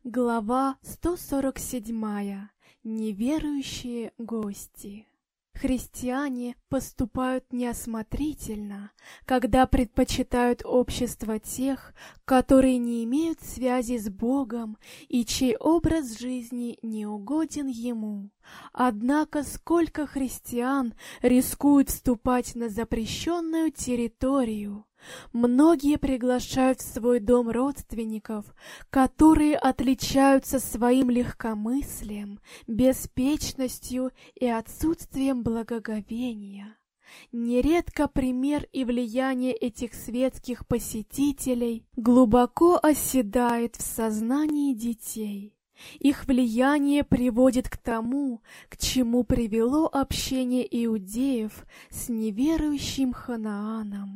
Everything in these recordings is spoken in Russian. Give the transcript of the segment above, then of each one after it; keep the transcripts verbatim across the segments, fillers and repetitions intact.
Глава сто сорок семь. Неверующие гости. Христиане поступают неосмотрительно, когда предпочитают общество тех, которые не имеют связи с Богом и чей образ жизни не угоден Ему. Однако сколько христиан рискуют вступать на запрещенную территорию? Многие приглашают в свой дом родственников, которые отличаются своим легкомыслием, беспечностью и отсутствием благоговения. Нередко пример и влияние этих светских посетителей глубоко оседает в сознании детей. Их влияние приводит к тому, к чему привело общение иудеев с неверующим Ханааном.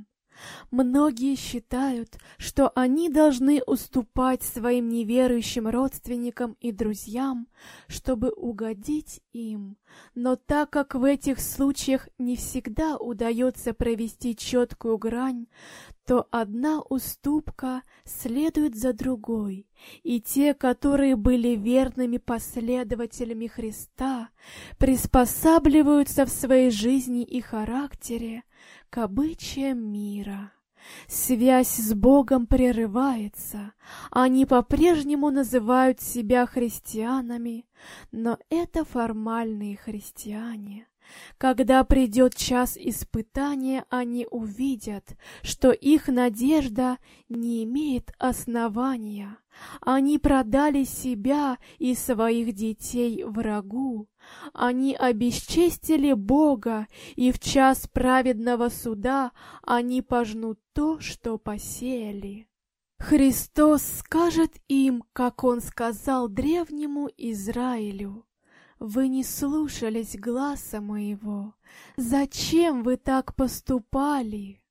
Многие считают, что они должны уступать своим неверующим родственникам и друзьям, чтобы угодить им. Но так как в этих случаях не всегда удается провести четкую грань, то одна уступка следует за другой, и те, которые были верными последователями Христа, приспосабливаются в своей жизни и характере к обычаям мира. Связь с Богом прерывается, они по-прежнему называют себя христианами, но это формальные христиане. Когда придет час испытания, они увидят, что их надежда не имеет основания. Они продали себя и своих детей врагу. Они обесчестили Бога, и в час праведного суда они пожнут то, что посеяли. Христос скажет им, как Он сказал древнему Израилю: «Вы не слушались гласа моего. Зачем вы так поступали?»